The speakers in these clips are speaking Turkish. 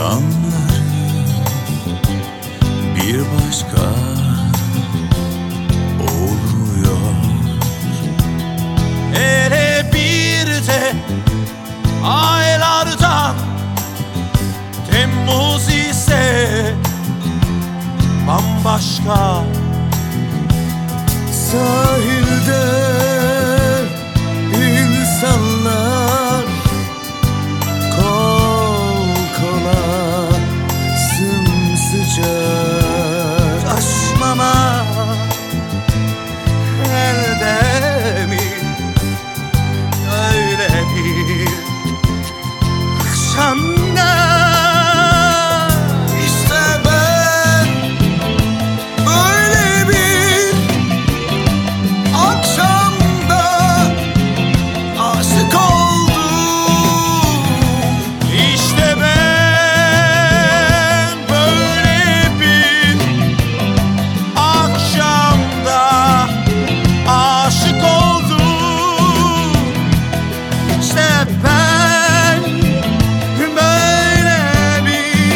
akşamları bir başka oluyor. Hele bir de aylardan Temmuz ise bambaşka. Sahilde insanlar kol kola sımsıcak. Taşmama elde mi öyle bir akşamda? İşte ben böyle bir akşamda aşık oldum. İşte ben böyle bir akşamda aşık oldum. İşte ben böyle bir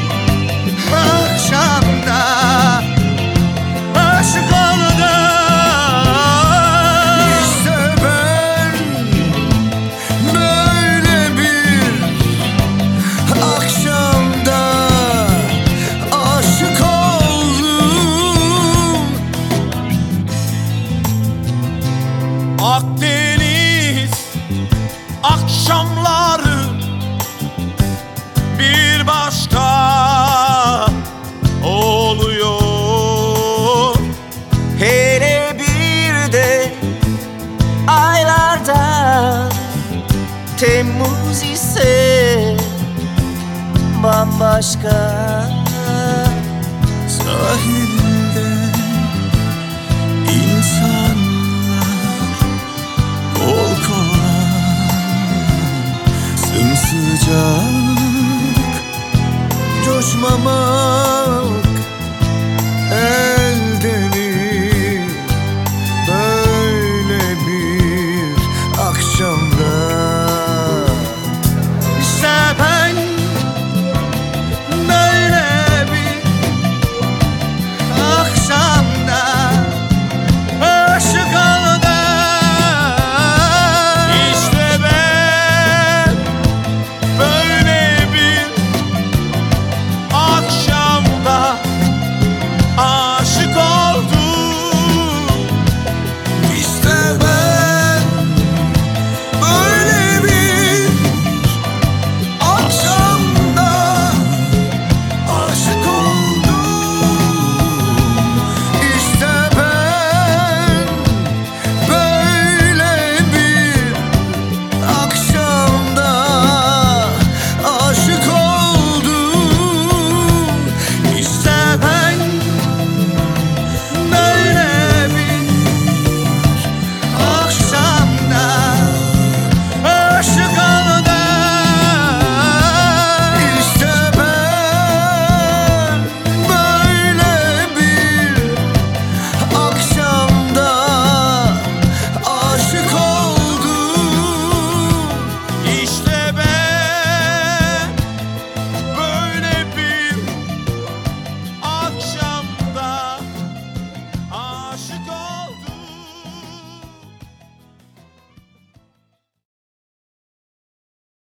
akşamda aşık oldum. İşte ben böyle bir akşamda aşık oldum. Akdeniz akşamları bir başka oluyor. Hele bir de aylarda Temmuz ise bambaşka. Sahilde insanlar kol kola sımsıcak. Coşmama